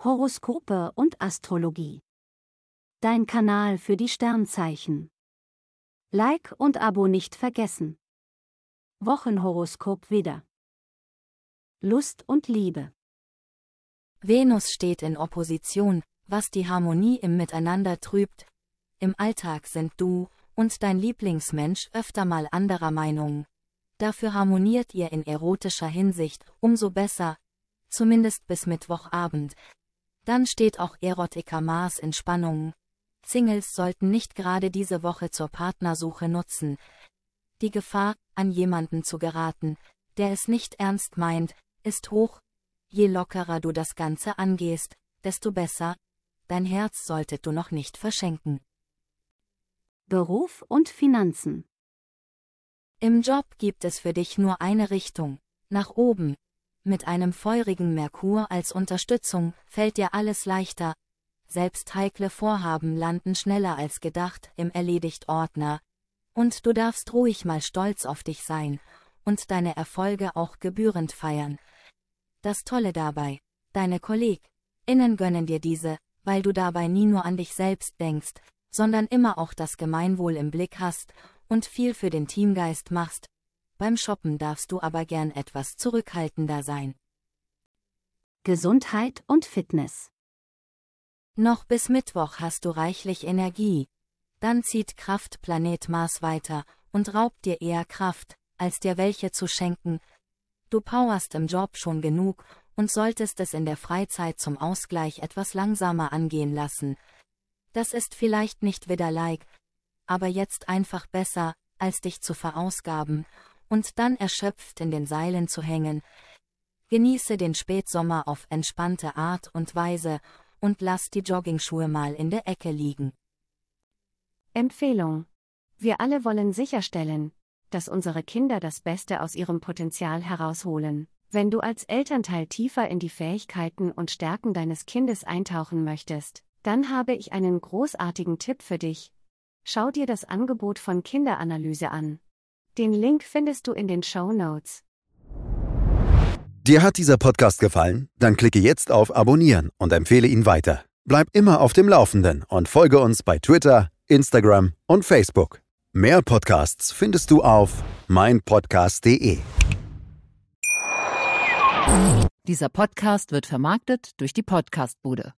Horoskope und Astrologie. Dein Kanal für die Sternzeichen. Like und Abo nicht vergessen. Wochenhoroskop Widder. Lust und Liebe. Venus steht in Opposition, was die Harmonie im Miteinander trübt. Im Alltag sind du und dein Lieblingsmensch öfter mal anderer Meinung. Dafür harmoniert ihr in erotischer Hinsicht umso besser, zumindest bis Mittwochabend. Dann steht auch Erotiker Mars in Spannung. Singles sollten nicht gerade diese Woche zur Partnersuche nutzen. Die Gefahr, an jemanden zu geraten, der es nicht ernst meint, ist hoch. Je lockerer du das Ganze angehst, desto besser. Dein Herz solltest du noch nicht verschenken. Beruf und Finanzen. Im Job gibt es für dich nur eine Richtung, nach oben. Mit einem feurigen Merkur als Unterstützung fällt dir alles leichter. Selbst heikle Vorhaben landen schneller als gedacht im Erledigt-Ordner. Und du darfst ruhig mal stolz auf dich sein und deine Erfolge auch gebührend feiern. Das Tolle dabei, deine KollegInnen gönnen dir diese, weil du dabei nie nur an dich selbst denkst, sondern immer auch das Gemeinwohl im Blick hast und viel für den Teamgeist machst. Beim Shoppen darfst du aber gern etwas zurückhaltender sein. Gesundheit und Fitness. Noch bis Mittwoch hast du reichlich Energie. Dann zieht Kraftplanet Mars weiter und raubt dir eher Kraft, als dir welche zu schenken. Du powerst im Job schon genug und solltest es in der Freizeit zum Ausgleich etwas langsamer angehen lassen. Das ist vielleicht nicht Widder-like, aber jetzt einfach besser, als dich zu verausgaben und dann erschöpft in den Seilen zu hängen. Genieße den Spätsommer auf entspannte Art und Weise und lass die Joggingschuhe mal in der Ecke liegen. Empfehlung. Wir alle wollen sicherstellen, dass unsere Kinder das Beste aus ihrem Potenzial herausholen. Wenn du als Elternteil tiefer in die Fähigkeiten und Stärken deines Kindes eintauchen möchtest, dann habe ich einen großartigen Tipp für dich. Schau dir das Angebot von Kinderanalyse an. Den Link findest du in den Shownotes. Dir hat dieser Podcast gefallen? Dann klicke jetzt auf Abonnieren und empfehle ihn weiter. Bleib immer auf dem Laufenden und folge uns bei Twitter, Instagram und Facebook. Mehr Podcasts findest du auf meinpodcast.de. Dieser Podcast wird vermarktet durch die Podcastbude.